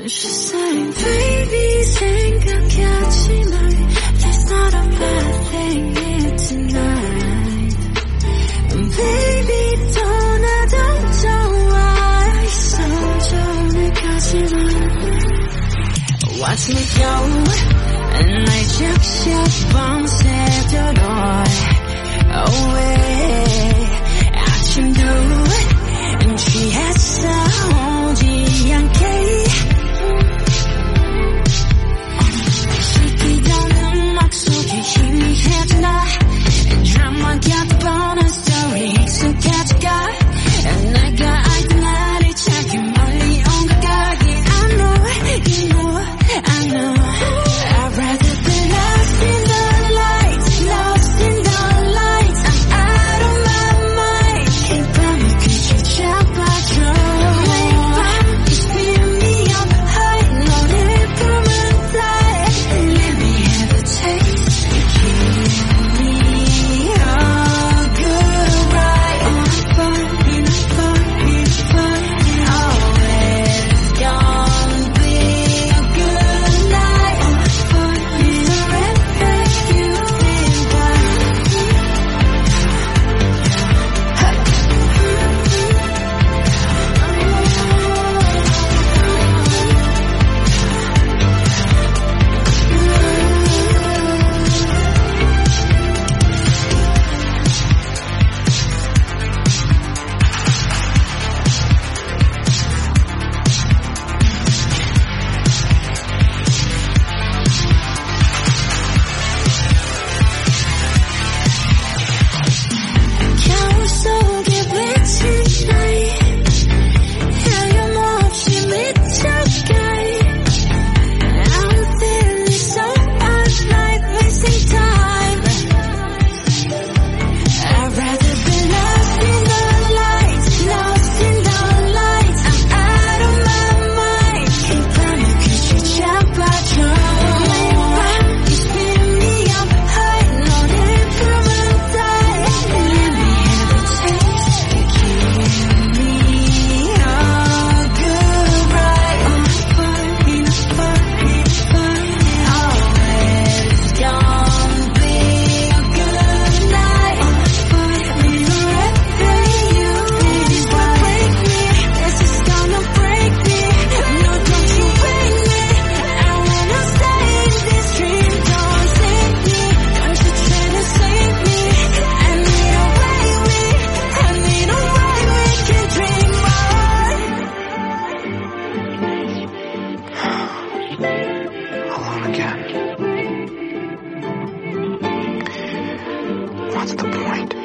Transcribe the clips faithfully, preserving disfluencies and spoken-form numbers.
She said, baby, 생각하지 마. There's not a bad thing here tonight. Baby, 떠나도 좋아. 이성전에 가지 마. Watch me go. 날 적셔 밤새도록 away. 아침도 취했어 오지 않게. 시키던 음악 속에 희미해지나. 드라마 같은 뻔한 스토리 익숙해져가. 내가 알던 날이 자기 멀리 온 것 같아. I know, you know, I know. I'd rather be lost in the lights, lost in the lights. I'm out of my mind. 이 밤을 그저 잡아줘. 매일 밤 you spin me up high. 너를 품은 die. Let me have a taste. Give me a good ride. Enough fun, enough fun, enough fun. Always gonna be a good night. Enough fun, enough red you feel 겨울 속에 비친 나이. 헤엄없이 미쳐가. I'm feeling so alive, wasting time. I'd rather be lost in the lights, lost in the lights. I'm out of my mind. 이 밤을 그저 잡아줘. 매일 밤 you spin me up high. 너를 품은 die. Let me have a taste. Give me a good ride. Enough fun, enough fun, enough fun. Always gonna be a good night. Enough fun, enough red you. This is what break me. This is gonna break me. No, don't you wake me. I wanna stay in this dream. Don't save me. Don't you try to save me. I need a way we, I need a way we can dream more. Alone again. What's the point?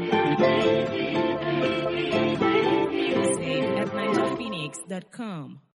Music at ninja phoenix dot com.